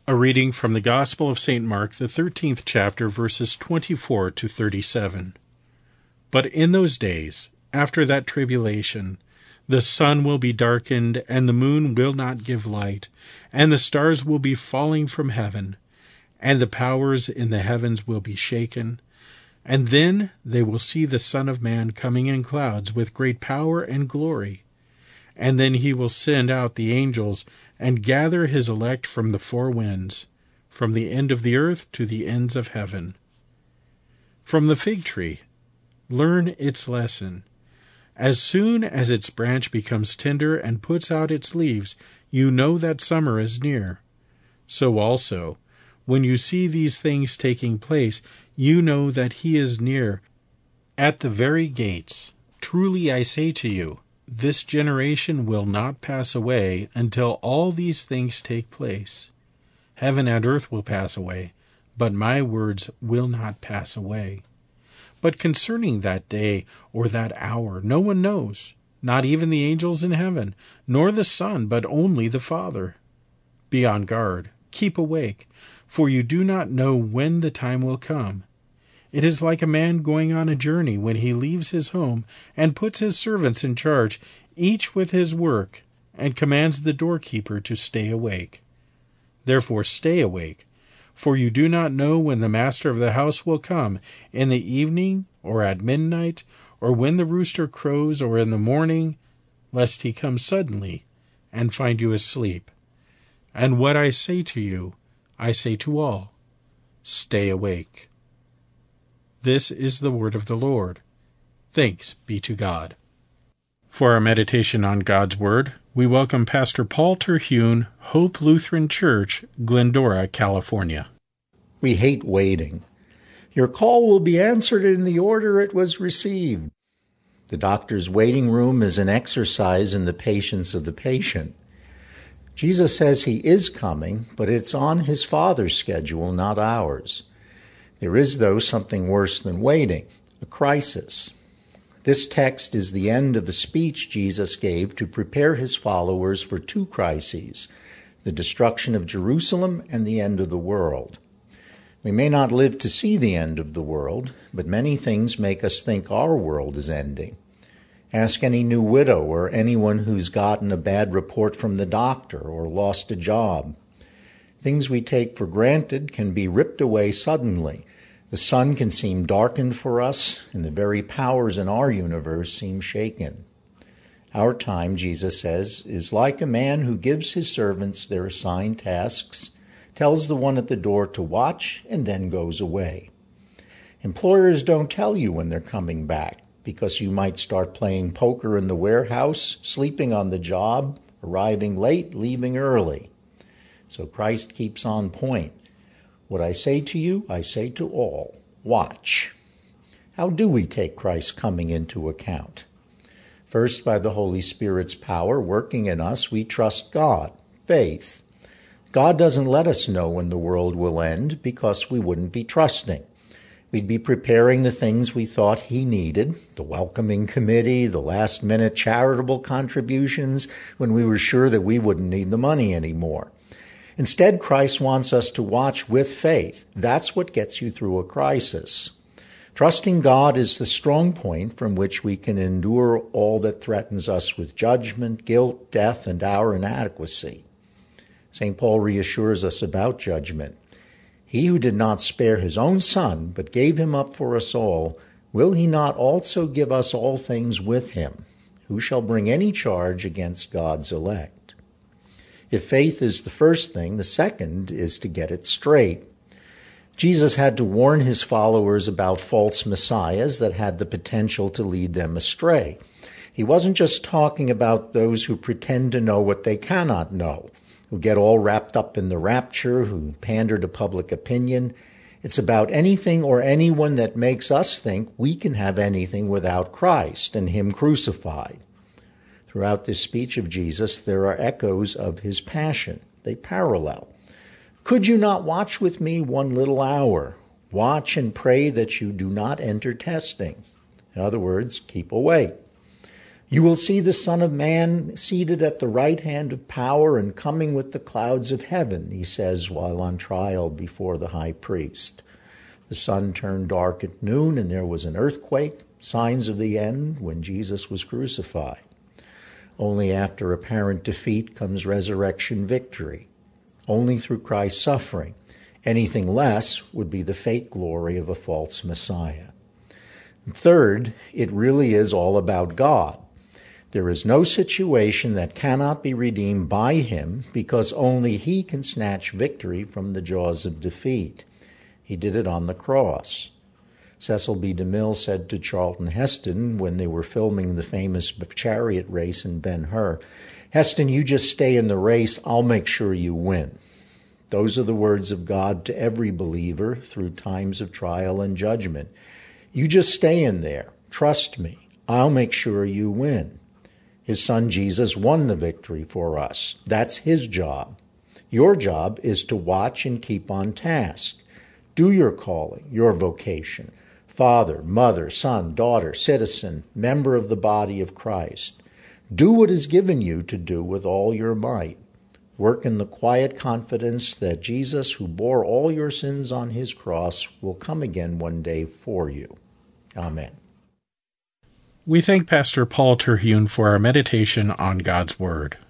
A reading from the Gospel of St. Mark, the 13th chapter, verses 24 to 37. But in those days, after that tribulation, the sun will be darkened, and the moon will not give light, and the stars will be falling from heaven, and the powers in the heavens will be shaken. And then they will see the Son of Man coming in clouds with great power and glory. And then he will send out the angels and gather his elect from the four winds, from the end of the earth to the ends of heaven. From the fig tree, learn its lesson. As soon as its branch becomes tender and puts out its leaves, you know that summer is near. So also, when you see these things taking place, you know that he is near, at the very gates. Truly I say to you, this generation will not pass away until all these things take place. Heaven and earth will pass away, but my words will not pass away. But concerning that day or that hour, no one knows, not even the angels in heaven, nor the Son, but only the Father. Be on guard, keep awake, for you do not know when the time will come. It is like a man going on a journey when he leaves his home and puts his servants in charge, each with his work, and commands the doorkeeper to stay awake. Therefore stay awake, for you do not know when the master of the house will come, in the evening, or at midnight, or when the rooster crows, or in the morning, lest he come suddenly and find you asleep. And what I say to you, I say to all, stay awake. This is the word of the Lord. Thanks be to God. For our meditation on God's Word, we welcome Pastor Paul Terhune, Hope Lutheran Church, Glendora, California. We hate waiting. Your call will be answered in the order it was received. The doctor's waiting room is an exercise in the patience of the patient. Jesus says he is coming, but it's on his Father's schedule, not ours. There is, though, something worse than waiting, a crisis. This text is the end of a speech Jesus gave to prepare his followers for two crises, the destruction of Jerusalem and the end of the world. We may not live to see the end of the world, but many things make us think our world is ending. Ask any new widow or anyone who's gotten a bad report from the doctor or lost a job. Things we take for granted can be ripped away suddenly. The sun can seem darkened for us, and the very powers in our universe seem shaken. Our time, Jesus says, is like a man who gives his servants their assigned tasks, tells the one at the door to watch, and then goes away. Employers don't tell you when they're coming back, because you might start playing poker in the warehouse, sleeping on the job, arriving late, leaving early. So Christ keeps on point. What I say to you, I say to all, watch. How do we take Christ's coming into account? First, by the Holy Spirit's power working in us, we trust God, faith. God doesn't let us know when the world will end because we wouldn't be trusting. We'd be preparing the things we thought he needed, the welcoming committee, the last-minute charitable contributions, when we were sure that we wouldn't need the money anymore. Instead, Christ wants us to watch with faith. That's what gets you through a crisis. Trusting God is the strong point from which we can endure all that threatens us with judgment, guilt, death, and our inadequacy. St. Paul reassures us about judgment. He who did not spare his own Son, but gave him up for us all, will he not also give us all things with him? Who shall bring any charge against God's elect? If faith is the first thing, the second is to get it straight. Jesus had to warn his followers about false messiahs that had the potential to lead them astray. He wasn't just talking about those who pretend to know what they cannot know, who get all wrapped up in the rapture, who pander to public opinion. It's about anything or anyone that makes us think we can have anything without Christ and him crucified. Throughout this speech of Jesus, there are echoes of his passion. They parallel. Could you not watch with me one little hour? Watch and pray that you do not enter testing. In other words, keep awake. You will see the Son of Man seated at the right hand of power and coming with the clouds of heaven, he says while on trial before the high priest. The sun turned dark at noon, and there was an earthquake, signs of the end, when Jesus was crucified. Only after apparent defeat comes resurrection victory. Only through Christ's suffering. Anything less would be the fake glory of a false Messiah. And third, it really is all about God. There is no situation that cannot be redeemed by him because only he can snatch victory from the jaws of defeat. He did it on the cross. Cecil B. DeMille said to Charlton Heston when they were filming the famous chariot race in Ben-Hur, "Heston, you just stay in the race. I'll make sure you win." Those are the words of God to every believer through times of trial and judgment. You just stay in there. Trust me. I'll make sure you win. His son Jesus won the victory for us. That's his job. Your job is to watch and keep on task. Do your calling, your vocation. Father, mother, son, daughter, citizen, member of the body of Christ. Do what is given you to do with all your might. Work in the quiet confidence that Jesus, who bore all your sins on his cross, will come again one day for you. Amen. We thank Pastor Paul Terhune for our meditation on God's Word.